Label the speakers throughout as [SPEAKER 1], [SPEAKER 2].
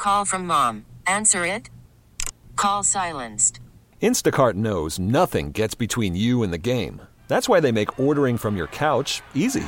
[SPEAKER 1] Call from mom. Answer it. Call silenced.
[SPEAKER 2] Instacart knows nothing gets between you and the game. That's why they make ordering from your couch easy.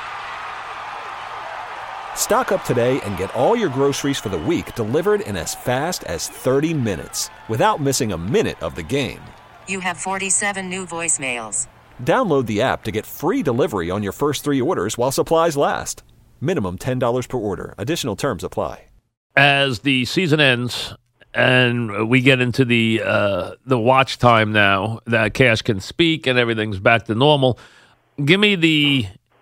[SPEAKER 2] Stock up today and get all your groceries for the week delivered in as fast as 30 minutes without missing a minute of the game.
[SPEAKER 1] You have 47 new voicemails.
[SPEAKER 2] Download the app to get free delivery on your first 3 orders while supplies last. Minimum $10 per order. Additional terms apply.
[SPEAKER 3] As the season ends and we get into the watch time now that Cash can speak and everything's back to normal, give me the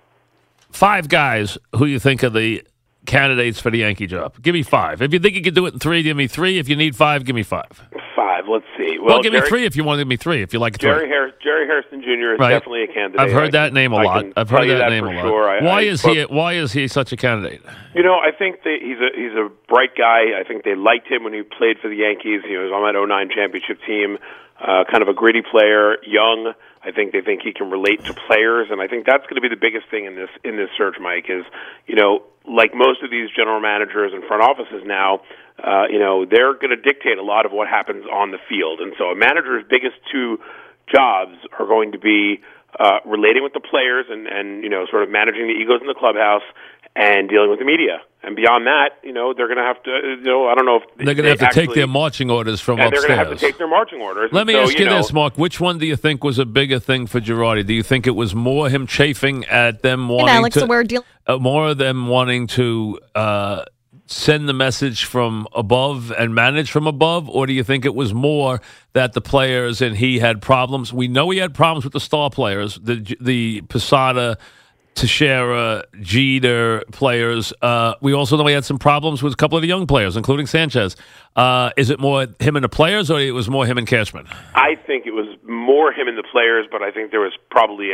[SPEAKER 3] 5 guys who you think are the candidates for the Yankee job. Give me 5. If you think you can do it in 3, give me 3. If you need 5, give me 5.
[SPEAKER 4] 5. Let's see.
[SPEAKER 3] Well, give me 3 if you want to give me 3. If you like 3.
[SPEAKER 4] Jerry Harrison Jr. is definitely a candidate.
[SPEAKER 3] I've heard that name a lot. I've heard that name a lot.
[SPEAKER 4] Sure.
[SPEAKER 3] Why is he such a candidate?
[SPEAKER 4] I think that he's a bright guy. I think they liked him when he played for the Yankees. He was on that 2009 championship team. Kind of a gritty player, young. I think they think he can relate to players, and I think that's going to be the biggest thing in this search, Mike. Is like most of these general managers and front offices now, they're going to dictate a lot of what happens on the field, and so a manager's biggest 2 jobs are going to be relating with the players and sort of managing the egos in the clubhouse and dealing with the media. And beyond that, they're going to have to, I don't know if
[SPEAKER 3] they're going to have to take their marching orders from upstairs.
[SPEAKER 4] They're going to have to take their marching orders.
[SPEAKER 3] Let me ask you this, Mark. Which one do you think was a bigger thing for Girardi? Do you think it was more him chafing at them wanting more of them wanting to send the message from above and manage from above, or do you think it was more that the players and he had problems? We know he had problems with the star players, the Posada, Teixeira, Jeter players. We also know he had some problems with a couple of the young players, including Sanchez. Is it more him and the players, or it was more him and Cashman?
[SPEAKER 4] I think it was more him and the players, but I think there was probably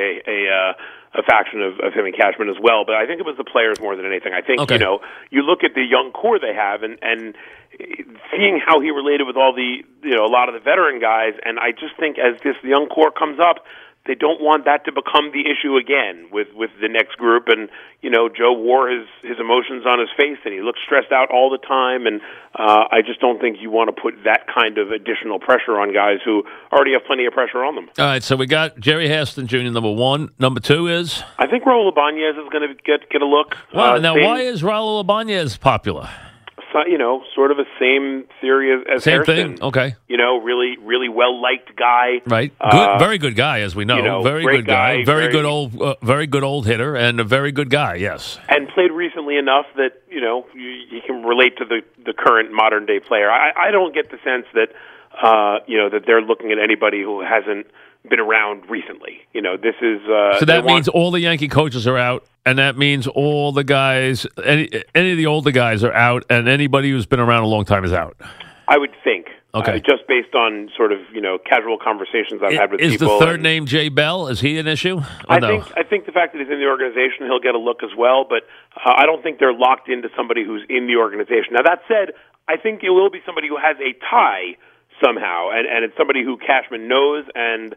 [SPEAKER 4] a faction of him and Cashman as well. But I think it was the players more than anything. I think, you look at the young core they have and seeing how he related with all the, a lot of the veteran guys, and I just think as this young core comes up, they don't want that to become the issue again with the next group. And, Joe wore his emotions on his face, and he looked stressed out all the time. And I just don't think you want to put that kind of additional pressure on guys who already have plenty of pressure on them.
[SPEAKER 3] All right, so we got Jerry Hairston Jr., number 1. Number 2 is?
[SPEAKER 4] I think Raul Ibanez is going to get a look.
[SPEAKER 3] Wow, why is Raul Ibanez popular?
[SPEAKER 4] Sort of a same theory as
[SPEAKER 3] same
[SPEAKER 4] Hairston.
[SPEAKER 3] Thing. Okay.
[SPEAKER 4] Really, really well liked guy.
[SPEAKER 3] Right. Good, very good guy, as we know. Very good guy. Very good old hitter, and a very good guy. Yes.
[SPEAKER 4] And played recently enough that you can relate to the current modern day player. I don't get the sense that that they're looking at anybody who hasn't been around recently. This is
[SPEAKER 3] so that means all the Yankee coaches are out. And that means all the guys, any of the older guys are out, and anybody who's been around a long time is out.
[SPEAKER 4] I would think.
[SPEAKER 3] Okay.
[SPEAKER 4] Just based on sort of casual conversations I've had with people.
[SPEAKER 3] Is the third name Jay Bell? Is he an issue?
[SPEAKER 4] I think the fact that he's in the organization, he'll get a look as well. But I don't think they're locked into somebody who's in the organization. Now that said, I think it will be somebody who has a tie somehow, and it's somebody who Cashman knows and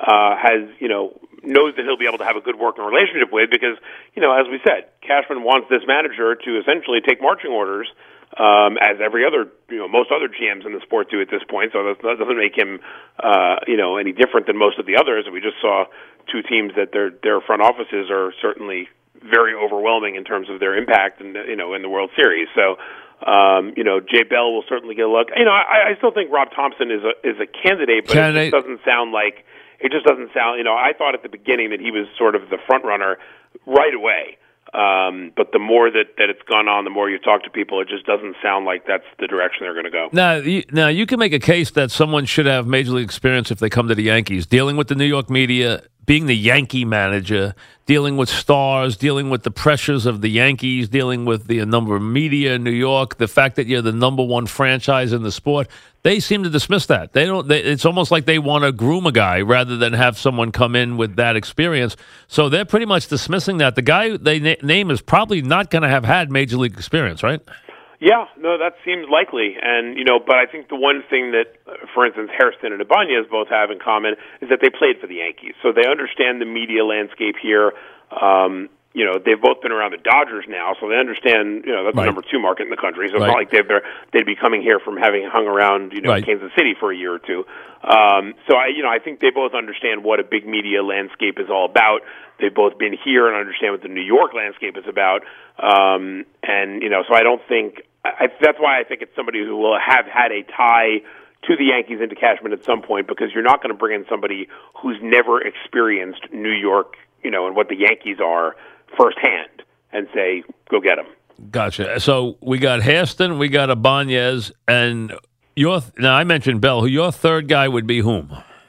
[SPEAKER 4] knows that he'll be able to have a good working relationship with because, as we said, Cashman wants this manager to essentially take marching orders, as every other, most other GMs in the sport do at this point. So that doesn't make him, any different than most of the others. We just saw 2 teams that their front offices are certainly very overwhelming in terms of their impact in the World Series. So, Jay Bell will certainly get a look. I still think Rob Thompson is a candidate, but it just doesn't sound like. It just doesn't sound, I thought at the beginning that he was sort of the front runner right away. But the more that it's gone on, the more you talk to people, it just doesn't sound like that's the direction they're going to go.
[SPEAKER 3] Now, you can make a case that someone should have major league experience if they come to the Yankees, dealing with the New York media, being the Yankee manager, dealing with stars, dealing with the pressures of the Yankees, dealing with the number of media in New York, the fact that you're the number 1 franchise in the sport. They seem to dismiss that. It's almost like they want to groom a guy rather than have someone come in with that experience. So they're pretty much dismissing that. The guy they name is probably not going to have had major league experience, right?
[SPEAKER 4] Yeah, no, that seems likely. And, but I think the one thing that, for instance, Hairston and Ibanez both have in common is that they played for the Yankees. So they understand the media landscape here. they've both been around the Dodgers now, so they understand, that's the number 2 market in the country. So it's not like they'd be coming here from having hung around, Kansas City for a year or two. So I think they both understand what a big media landscape is all about. They've both been here and understand what the New York landscape is about. So I don't think that's why I think it's somebody who will have had a tie to the Yankees into Cashman at some point, because you're not going to bring in somebody who's never experienced New York, and what the Yankees are firsthand, and say, go get them.
[SPEAKER 3] Gotcha. So we got Hairston, we got Ibanez, and now I mentioned Bell. Your third guy would be whom?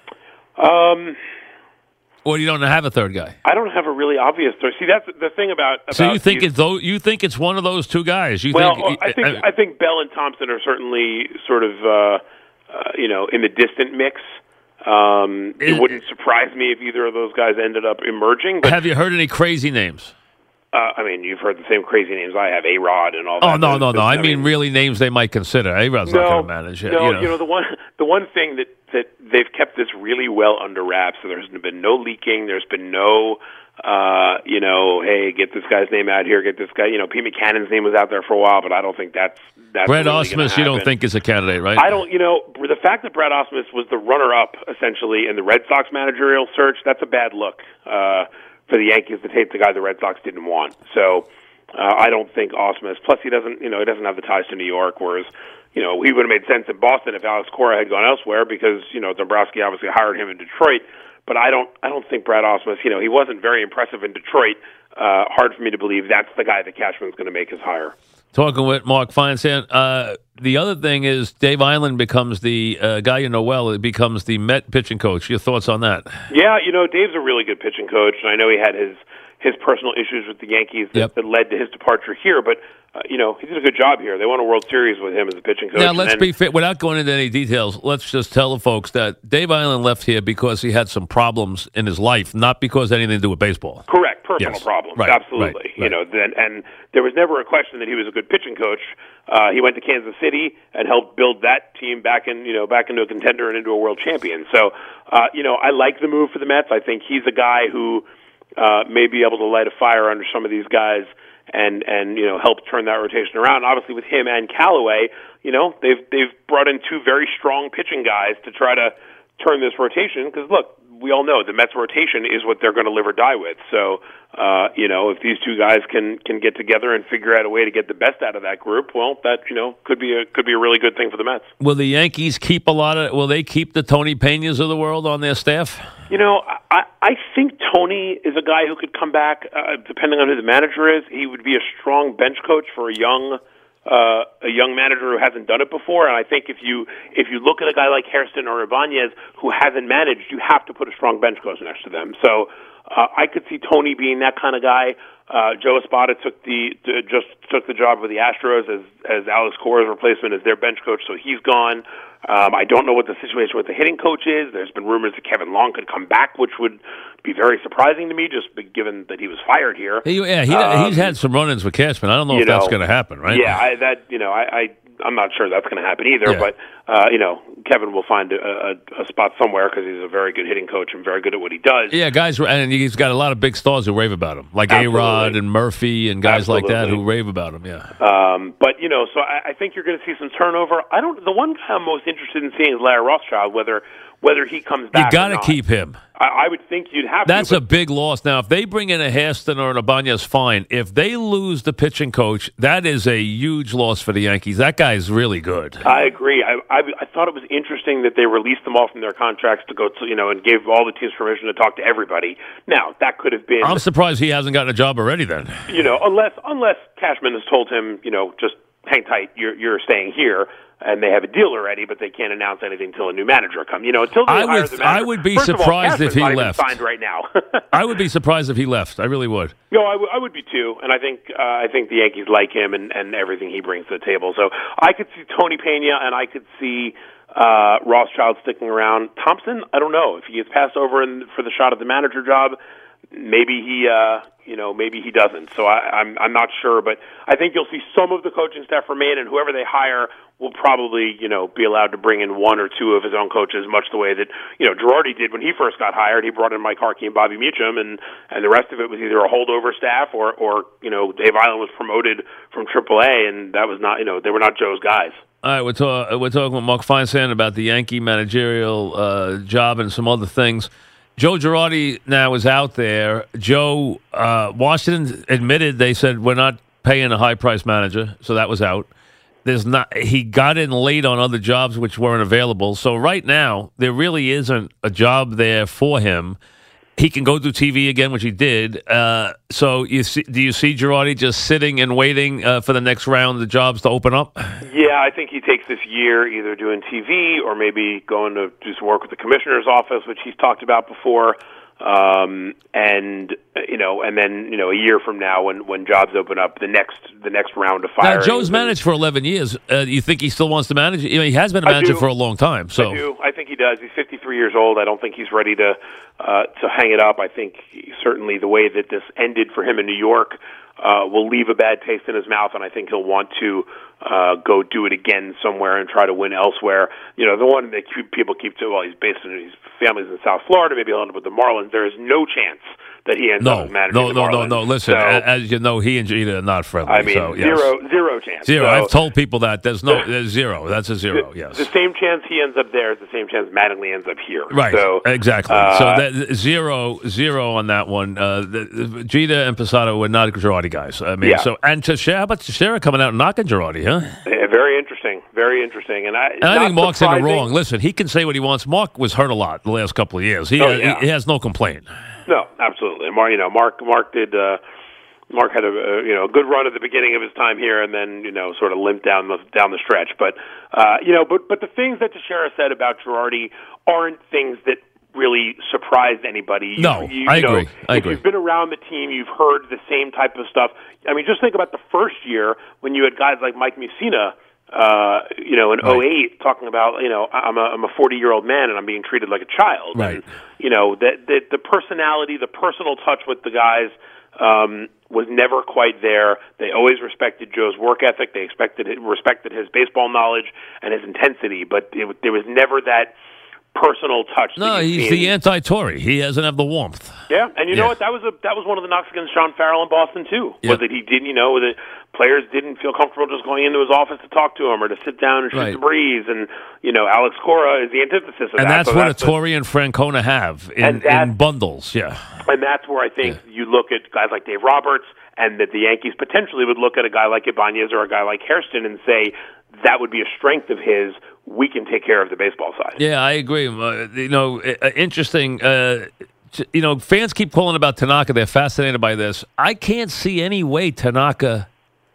[SPEAKER 3] Or you don't have a third guy?
[SPEAKER 4] I don't have a really obvious third. See, that's the thing about
[SPEAKER 3] so you think it's one of those two guys?
[SPEAKER 4] I think Bell and Thompson are certainly sort of in the distant mix. It wouldn't surprise me if either of those guys ended up emerging. But,
[SPEAKER 3] have you heard any crazy names?
[SPEAKER 4] You've heard the same crazy names I have, A-Rod and all that.
[SPEAKER 3] Oh, no. I mean, really names they might consider. A-Rod's not going to manage it.
[SPEAKER 4] No, the one thing that they've kept this really well under wraps, so there's been no leaking, there's been no, hey, get this guy's name out here, get this guy, Pete Maccannon's name was out there for a while, but I don't think that's
[SPEAKER 3] Brad
[SPEAKER 4] really
[SPEAKER 3] Ausmus, you don't think is a candidate, right?
[SPEAKER 4] I don't, the fact that Brad Ausmus was the runner-up, essentially, in the Red Sox managerial search, that's a bad look, for the Yankees to take the guy the Red Sox didn't want. So I don't think Ausmus. Plus, he doesn't have the ties to New York. Whereas, he would have made sense in Boston if Alex Cora had gone elsewhere, because Dombrowski obviously hired him in Detroit. But I don't think Brad Ausmus. He wasn't very impressive in Detroit. Hard for me to believe that's the guy that Cashman's going to make his hire.
[SPEAKER 3] Talking with Mark Feinsand. The other thing is Dave Eiland becomes the guy well. It becomes the Met pitching coach. Your thoughts on that?
[SPEAKER 4] Yeah, Dave's a really good pitching coach, and I know he had his personal issues with the Yankees that led to his departure here. But he did a good job here. They won a World Series with him as a pitching coach.
[SPEAKER 3] Now, let's be fair. Without going into any details, let's just tell the folks that Dave Eiland left here because he had some problems in his life, not because anything to do with baseball.
[SPEAKER 4] Correct. Personal problems.
[SPEAKER 3] Right.
[SPEAKER 4] Absolutely.
[SPEAKER 3] Right.
[SPEAKER 4] And there was never a question that he was a good pitching coach. He went to Kansas City and helped build that team back into a contender and into a world champion. So, I like the move for the Mets. I think he's a guy who may be able to light a fire under some of these guys and help turn that rotation around. Obviously, with him and Callaway, they've brought in two very strong pitching guys to try to turn this rotation. Because look, we all know the Mets rotation is what they're going to live or die with. So, if these two guys can get together and figure out a way to get the best out of that group, well, that could be a really good thing for the Mets.
[SPEAKER 3] Will the Yankees keep will they keep the Tony Peñas of the world on their staff?
[SPEAKER 4] I think Tony is a guy who could come back, depending on who the manager is. He would be a strong bench coach for a young manager who hasn't done it before. And I think if you look at a guy like Hairston or Ibanez who hasn't managed, you have to put a strong bench coach next to them. So I could see Tony being that kind of guy. Joe Espada took the job with the Astros as Alex Cora's replacement as their bench coach, so he's gone. I don't know what the situation with the hitting coach is. There's been rumors that Kevin Long could come back, which would be very surprising to me, just given that he was fired here.
[SPEAKER 3] He's had some run-ins with Cashman. I don't know if that's going to happen, right?
[SPEAKER 4] Yeah, I'm not sure that's going to happen either. Yeah. But Kevin will find a spot somewhere because he's a very good hitting coach and very good at what he does.
[SPEAKER 3] Yeah, guys, and he's got a lot of big stars who rave about him, like A-Rod and Murphy and guys like that who rave about him. Yeah.
[SPEAKER 4] But so I think you're going to see some turnover. The one guy I'm most interested in seeing is Larry Rothschild, whether he comes back.
[SPEAKER 3] You got to keep him.
[SPEAKER 4] I would think you'd have
[SPEAKER 3] That's a big loss. Now, if they bring in a Hairston or an Ibanez, fine. If they lose the pitching coach, that is a huge loss for the Yankees. That guy's really good.
[SPEAKER 4] I agree. I thought it was interesting that they released them all from their contracts to go to, and gave all the teams permission to talk to everybody. Now, that could have been...
[SPEAKER 3] I'm surprised he hasn't gotten a job already then.
[SPEAKER 4] Unless Cashman has told him, just hang tight, you're staying here. And they have a deal already, but they can't announce anything until a new manager comes. Until they hire the manager.
[SPEAKER 3] I would be surprised if he left.
[SPEAKER 4] Signed right now.
[SPEAKER 3] I would be surprised if he left. I really would.
[SPEAKER 4] I would be too. And I think the Yankees like him and everything he brings to the table. So I could see Tony Peña and I could see Rothschild sticking around. Thompson, I don't know if he gets passed over for the shot at the manager job. maybe he doesn't. So I'm not sure, but I think you'll see some of the coaching staff remain, and whoever they hire will probably, be allowed to bring in one or two of his own coaches, much the way that, Girardi did when he first got hired. He brought in Mike Harkey and Bobby Meacham, and the rest of it was either a holdover staff or Dave Island was promoted from AAA, and that was not, they were not Joe's guys.
[SPEAKER 3] All right, we're talking with Mark Feinsand about the Yankee managerial job and some other things. Joe Girardi now is out there. Joe, Washington admitted, they said, we're not paying a high-priced manager, so that was out. He got in late on other jobs which weren't available. So right now, there really isn't a job there for him. He can go do TV again, which he did. So do you see Girardi just sitting and waiting for the next round of jobs to open up?
[SPEAKER 4] Yeah, I think he takes this year either doing TV or maybe going to do some work with the commissioner's office, which he's talked about before. And then a year from now, when jobs open up, the next round of firing.
[SPEAKER 3] Now, Joe's managed for 11 years. You think he still wants to manage? He has been a manager for a long time. So
[SPEAKER 4] I do. I think he does. He's 53 years old. I don't think he's ready to hang it up. I think certainly the way that this ended for him in New York will leave a bad taste in his mouth, and I think he'll want to go do it again somewhere and try to win elsewhere. The one that people keep to, his family's in South Florida, maybe he'll end up with the Marlins. There is no chance that he ends up managing the Marlins.
[SPEAKER 3] No. Listen, so, as you know, he and Jeter are not friendly.
[SPEAKER 4] I mean,
[SPEAKER 3] so, yes.
[SPEAKER 4] zero chance.
[SPEAKER 3] Zero.
[SPEAKER 4] So,
[SPEAKER 3] I've told people that. There's zero. That's a zero, yes.
[SPEAKER 4] The same chance he ends up there is the same chance Mattingly ends up here.
[SPEAKER 3] Right,
[SPEAKER 4] so,
[SPEAKER 3] exactly. So zero on that one. Jeter and Posada were not Girardi guys. I mean, so, and Teixeira, how about Teixeira coming out and knocking Girardi, huh?
[SPEAKER 4] Yeah, very interesting. Very interesting. And I
[SPEAKER 3] think Mark's in the wrong. Listen, he can say what he wants. Mark was hurt a lot the last couple of years. He has no complaint.
[SPEAKER 4] No, absolutely. Mark had a good run at the beginning of his time here, and then sort of limped down the stretch. But but the things that Teixeira said about Girardi aren't things that really surprised anybody.
[SPEAKER 3] I agree.
[SPEAKER 4] If you've been around the team, you've heard the same type of stuff. I mean, just think about the first year when you had guys like Mike Mussina, in 2008, talking about, I'm a 40-year-old man and I'm being treated like a child.
[SPEAKER 3] Right.
[SPEAKER 4] And, the personality, the personal touch with the guys was never quite there. They always respected Joe's work ethic. They respected his baseball knowledge and his intensity, but there was never that personal touch.
[SPEAKER 3] No, he's the anti-Tory. He doesn't have the warmth.
[SPEAKER 4] Yeah, and you know what? That was one of the knocks against Sean Farrell in Boston too. Was that he didn't, that players didn't feel comfortable just going into his office to talk to him or to sit down and shoot the breeze. And Alex Cora is the antithesis of that.
[SPEAKER 3] And that's what a Tory and Francona have in bundles. Yeah,
[SPEAKER 4] and that's where I think you look at guys like Dave Roberts, and that the Yankees potentially would look at a guy like Ibanez or a guy like Hairston and say that would be a strength of his. We can take care of the baseball side.
[SPEAKER 3] Yeah, I agree. Interesting. Fans keep calling about Tanaka. They're fascinated by this. I can't see any way Tanaka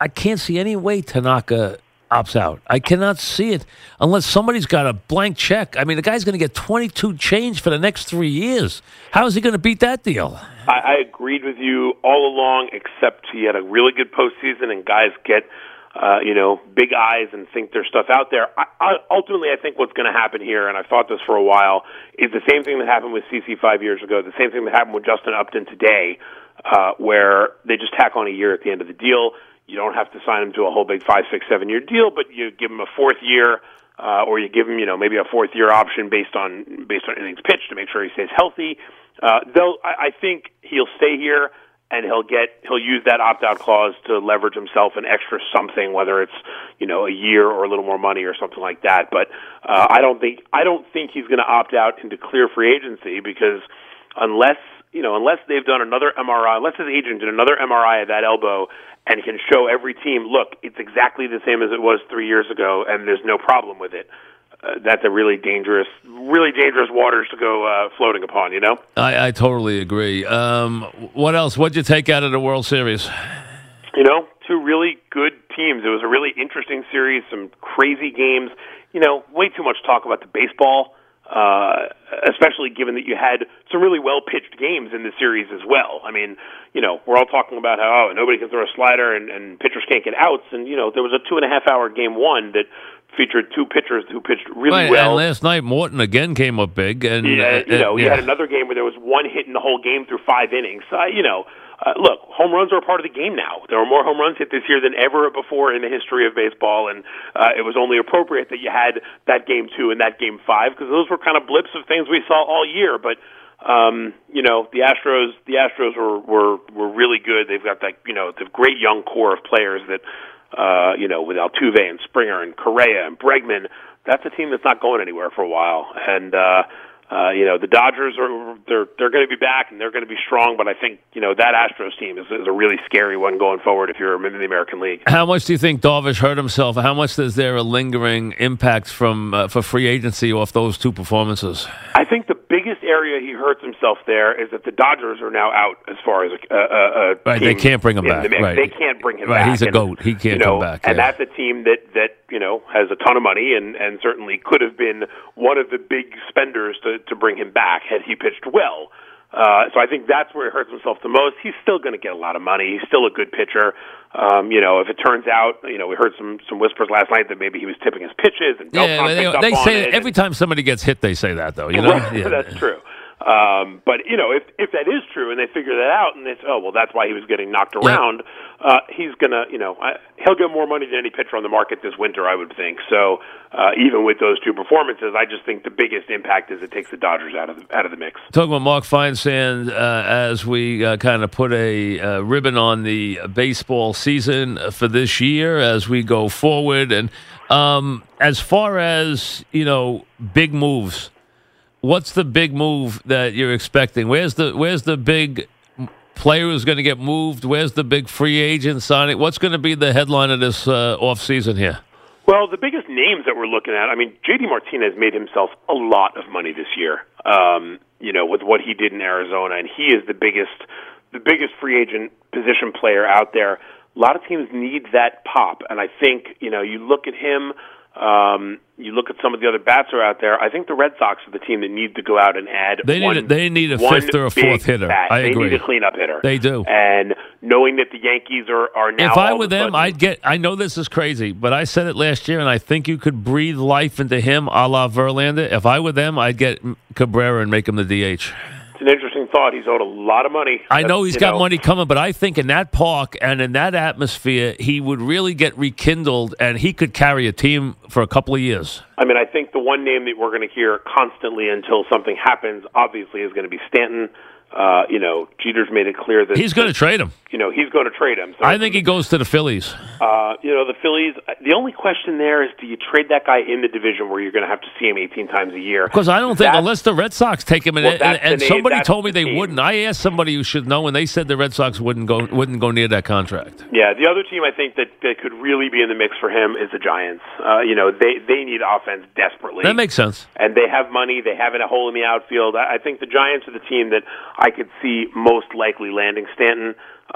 [SPEAKER 3] opts out. I cannot see it unless somebody's got a blank check. I mean, the guy's going to get 22 change for the next 3 years. How is he going to beat that deal?
[SPEAKER 4] I agreed with you all along, except he had a really good postseason, and guys get big eyes and think there's stuff out there. Ultimately, I think what's going to happen here, and I've thought this for a while, is the same thing that happened with CeCe 5 years ago, the same thing that happened with Justin Upton today, where they just tack on a year at the end of the deal. You don't have to sign him to a whole big 5, 6, 7-year deal, but you give him a fourth year, or you give him, maybe a fourth year option based on innings pitched to make sure he stays healthy. I think he'll stay here, and he'll use that opt-out clause to leverage himself an extra something, whether it's a year or a little more money or something like that. But I don't think he's going to opt out into clear free agency, because unless they've done another MRI, unless his agent did another MRI of that elbow and can show every team, look, it's exactly the same as it was 3 years ago, and there's no problem with it. That's a really dangerous waters to go floating upon,
[SPEAKER 3] I totally agree. What else? What'd you take out of the World Series?
[SPEAKER 4] Two really good teams. It was a really interesting series, some crazy games. Way too much talk about the baseball, especially given that you had some really well-pitched games in the series as well. I mean, we're all talking about how nobody can throw a slider and pitchers can't get outs, and, there was a 2.5-hour game one that featured two pitchers who pitched really well.
[SPEAKER 3] And last night, Morton again came up big. And
[SPEAKER 4] he had another game where there was one hit in the whole game through 5 innings. Look, home runs are a part of the game now. There are more home runs hit this year than ever before in the history of baseball, and it was only appropriate that you had that game 2 and that game 5 because those were kind of blips of things we saw all year. But the Astros were really good. They've got that the great young core of players that with Altuve and Springer and Correa and Bregman. That's a team that's not going anywhere for a while, and the Dodgers they're going to be back and they're going to be strong, but I think that Astros team is a really scary one going forward if you're in the American League.
[SPEAKER 3] How much do you think Darvish hurt himself? How much is there a lingering impact from for free agency off those two performances?
[SPEAKER 4] I think the biggest area he hurts himself there is that the Dodgers are now out as far as a
[SPEAKER 3] right.
[SPEAKER 4] Team
[SPEAKER 3] they can't bring him back. Right.
[SPEAKER 4] They can't bring him
[SPEAKER 3] back.
[SPEAKER 4] Right,
[SPEAKER 3] he's a goat. He can't come back.
[SPEAKER 4] And that's a team that has a ton of money and certainly could have been one of the big spenders to bring him back had he pitched well. So I think that's where he hurts himself the most. He's still going to get a lot of money. He's still a good pitcher. If it turns out, we heard some whispers last night that maybe he was tipping his pitches and
[SPEAKER 3] they say every time somebody gets hit, they say that though.
[SPEAKER 4] Right, yeah. That's true. But if that is true and they figure that out and they say, that's why he was getting knocked around, he's gonna, he'll get more money than any pitcher on the market this winter, I would think. So even with those two performances, I just think the biggest impact is it takes the Dodgers out of the mix.
[SPEAKER 3] Talking about Mark Feinsand as we kind of put a ribbon on the baseball season for this year as we go forward, and as far as big moves. What's the big move that you're expecting? Where's the big player who's going to get moved? Where's the big free agent signing? What's going to be the headline of this offseason here?
[SPEAKER 4] Well, the biggest names that we're looking at, J.D. Martinez made himself a lot of money this year, with what he did in Arizona, and he is the biggest free agent position player out there. A lot of teams need that pop, and I think, you look at him. You look at some of the other bats who are out there. I think the Red Sox are the team that need to go out and add.
[SPEAKER 3] They need a fifth or a fourth hitter.
[SPEAKER 4] Bat.
[SPEAKER 3] I agree.
[SPEAKER 4] They need a cleanup hitter.
[SPEAKER 3] They do.
[SPEAKER 4] And knowing that the Yankees are now.
[SPEAKER 3] If I were them, I know this is crazy, but I said it last year, and I think you could breathe life into him, a la Verlander. If I were them, I'd get Cabrera and make him the DH.
[SPEAKER 4] It's an interesting thought. He's owed a lot of money.
[SPEAKER 3] I know he's got money coming, but I think in that park and in that atmosphere, he would really get rekindled, and he could carry a team for a couple of years.
[SPEAKER 4] I think the one name that we're going to hear constantly until something happens, obviously, is going to be Stanton. Jeter's made it clear that
[SPEAKER 3] he's going to trade him.
[SPEAKER 4] He's going to trade him. So
[SPEAKER 3] I think he goes to the Phillies.
[SPEAKER 4] The Phillies. The only question there is, do you trade that guy in the division where you're going to have to see him 18 times a year?
[SPEAKER 3] Because I don't think unless the Red Sox take him, and somebody told me they wouldn't. I asked somebody who should know, and they said the Red Sox wouldn't go near that contract.
[SPEAKER 4] Yeah, the other team I think that could really be in the mix for him is the Giants. They need offense desperately.
[SPEAKER 3] That makes sense.
[SPEAKER 4] And they have money. They have a hole in the outfield. I think the Giants are the team that I could see most likely landing Stanton.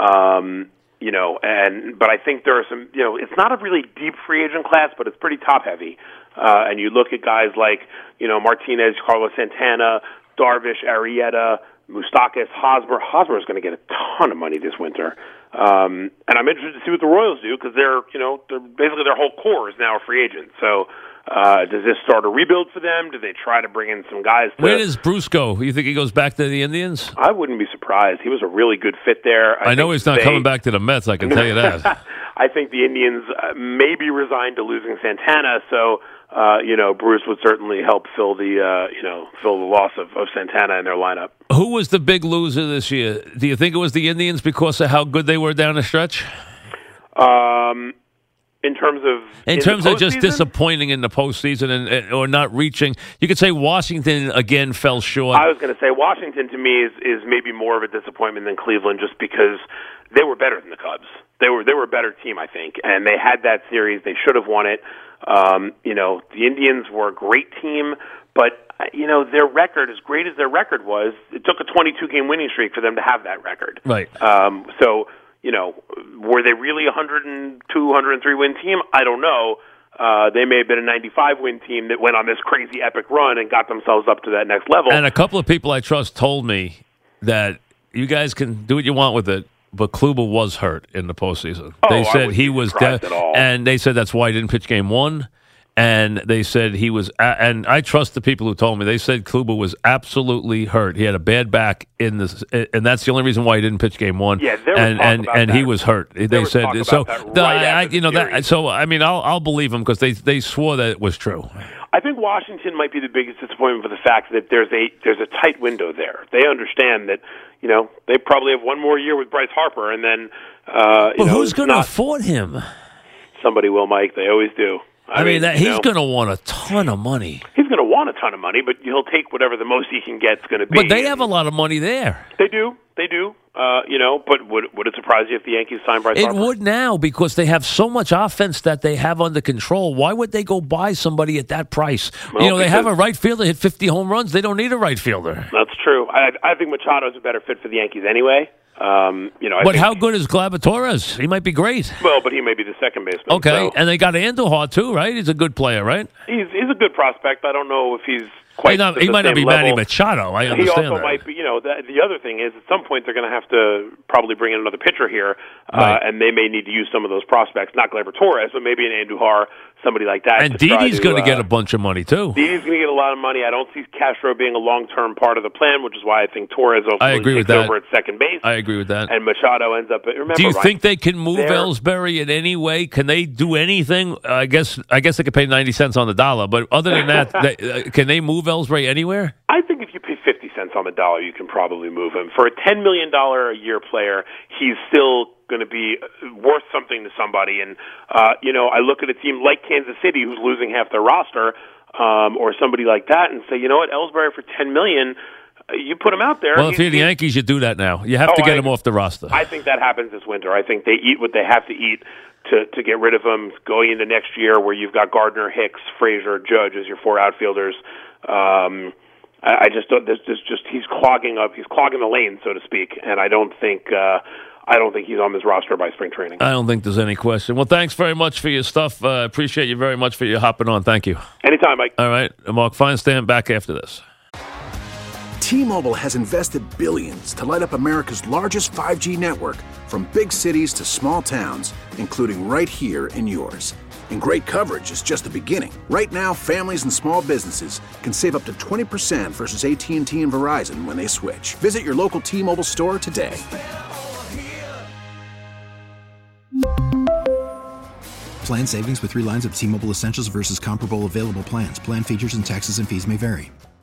[SPEAKER 4] But I think there are some, it's not a really deep free agent class, but it's pretty top heavy. And you look at guys like, Martinez, Carlos Santana, Darvish, Arrieta, Moustakas, Hosmer. Hosmer is going to get a ton of money this winter. And I'm interested to see what the Royals do because they're basically their whole core is now a free agent. So, does this start a rebuild for them? Do they try to bring in some guys?
[SPEAKER 3] Where does Bruce go? You think he goes back to the Indians?
[SPEAKER 4] I wouldn't be surprised. He was a really good fit there.
[SPEAKER 3] I know he's not coming back to the Mets, I can tell you that.
[SPEAKER 4] I think the Indians may be resigned to losing Santana, so Bruce would certainly help fill the loss of Santana in their lineup.
[SPEAKER 3] Who was the big loser this year? Do you think it was the Indians because of how good they were down the stretch?
[SPEAKER 4] In terms of
[SPEAKER 3] just disappointing in the postseason or not reaching, you could say Washington again fell short.
[SPEAKER 4] I was going to say Washington to me is maybe more of a disappointment than Cleveland, just because they were better than the Cubs. They were a better team, I think, and they had that series. They should have won it. The Indians were a great team, but their record, as great as their record was, it took a 22-game winning streak for them to have that record.
[SPEAKER 3] Right.
[SPEAKER 4] Were they really a 102, 103-win team? I don't know. They may have been a 95-win team that went on this crazy epic run and got themselves up to that next level.
[SPEAKER 3] And a couple of people I trust told me that you guys can do what you want with it, but Kluber was hurt in the postseason. They said he was
[SPEAKER 4] dead,
[SPEAKER 3] and they said that's why he didn't pitch game 1. And they said he was, and I trust the people who told me. They said Kluber was absolutely hurt. He had a bad back in this, and that's the only reason why he didn't pitch game one.
[SPEAKER 4] Yeah, there was talk about that.
[SPEAKER 3] He was hurt. They said so. So I mean, I'll believe him because they swore that it was true.
[SPEAKER 4] I think Washington might be the biggest disappointment for the fact that there's a tight window there. They understand that they probably have one more year with Bryce Harper, and then
[SPEAKER 3] but who's going to afford him?
[SPEAKER 4] Somebody will, Mike. They always do.
[SPEAKER 3] I mean he's going to want a ton of money.
[SPEAKER 4] He's going to want a ton of money, but he'll take whatever the most he can get is going to be.
[SPEAKER 3] But they have a lot of money there.
[SPEAKER 4] They do. But would it surprise you if the Yankees signed Bryce Harper?
[SPEAKER 3] It would now because they have so much offense that they have under control. Why would they go buy somebody at that price? Well, they have a right fielder hit 50 home runs. They don't need a right fielder.
[SPEAKER 4] That's true. I think Machado's a better fit for the Yankees anyway.
[SPEAKER 3] But how good is Gleyber Torres? He might be great.
[SPEAKER 4] Well, but he may be the second baseman.
[SPEAKER 3] Okay, and they got Andujar too, right? He's a good player, right?
[SPEAKER 4] He's a good prospect. I don't know if he's quite.
[SPEAKER 3] He might not be
[SPEAKER 4] level.
[SPEAKER 3] Manny Machado. I understand
[SPEAKER 4] that. He also
[SPEAKER 3] that.
[SPEAKER 4] might be. The other thing is, at some point they're going to have to probably bring in another pitcher here,
[SPEAKER 3] right.
[SPEAKER 4] And they may need to use some of those prospects. Not Gleyber Torres, but maybe an Andujar, somebody like that.
[SPEAKER 3] And Didi's going to get a bunch of money too.
[SPEAKER 4] Didi's going to get a lot of money. I don't see Castro being a long-term part of the plan, which is why I think Torres takes over at second base.
[SPEAKER 3] I agree with that.
[SPEAKER 4] And Machado ends up. Remember,
[SPEAKER 3] do you think they can move Ellsbury in any way? Can they do anything? I guess they could pay 90 cents on the dollar, but other than that, can they move Ellsbury anywhere?
[SPEAKER 4] I think if you pay 50 cents on the dollar, you can probably move him. For a $10 million a year player, he's still going to be worth something to somebody. And, I look at a team like Kansas City who's losing half their roster, or somebody like that, and say, you know what, Ellsbury for $10 million, you put him out there.
[SPEAKER 3] Well, if you're the Yankees, you do that now. You have to get him off the roster.
[SPEAKER 4] I think that happens this winter. I think they eat what they have to eat to get rid of him going into next year where you've got Gardner, Hicks, Frazier, Judge as your four outfielders. I just don't. He's clogging the lane, so to speak, and I don't think he's on this roster by spring training.
[SPEAKER 3] I don't think there's any question. Well, thanks very much for your stuff. Appreciate you very much for your hopping on. Thank you.
[SPEAKER 4] Anytime, Mike.
[SPEAKER 3] All right, Mark Feinsand back after this.
[SPEAKER 5] T-Mobile has invested billions to light up America's largest 5G network, from big cities to small towns, including right here in yours. And great coverage is just the beginning. Right now, families and small businesses can save up to 20% versus AT&T and Verizon when they switch. Visit your local T-Mobile store today.
[SPEAKER 6] Plan savings with 3 lines of T-Mobile Essentials versus comparable available plans. Plan features and taxes and fees may vary.